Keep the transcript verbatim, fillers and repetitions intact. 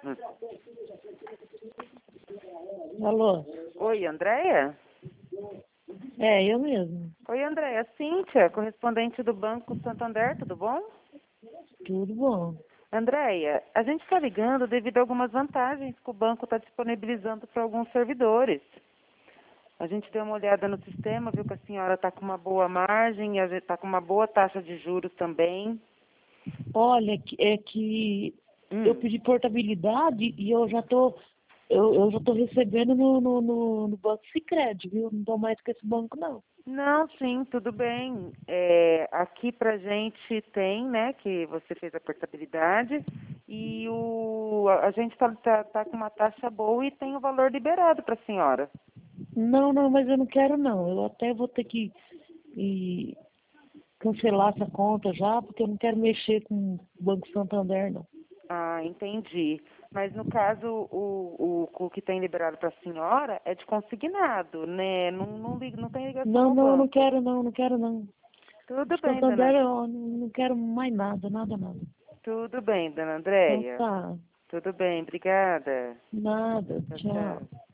Hum. Alô? Oi, Andréia? É, eu mesmo. Oi, Andréia. Cíntia, correspondente do Banco Santander, tudo bom? Tudo bom. Andréia, a gente está ligando devido a algumas vantagens que o banco está disponibilizando para alguns servidores. A gente deu uma olhada no sistema, viu que a senhora está com uma boa margem e a gente está com uma boa taxa de juros também. Olha, que- é que Hum. eu pedi portabilidade e eu já tô, eu, eu já tô recebendo no, no, no, no Banco Sicredi, viu? Não tô mais com esse banco, não. Não, sim, tudo bem. É, aqui pra gente tem, né, que você fez a portabilidade e o, a gente tá, tá, tá com uma taxa boa e tem o valor liberado para a senhora. Não, não, mas eu não quero, não. Eu até vou ter que e, cancelar essa conta já, porque eu não quero mexer com o Banco Santander, não. Ah, entendi. Mas no caso, o, o, o que tem liberado para a senhora é de consignado, né? Não, não, liga- não tem ligação Não, ao não, não banco. quero, não, não quero, não. Tudo bem, Santander, dona. eu não não quero mais nada, nada, nada. Tudo bem, dona Então Andréia. tá, Tudo bem, obrigada. nada, Tchau, tchau. tchau.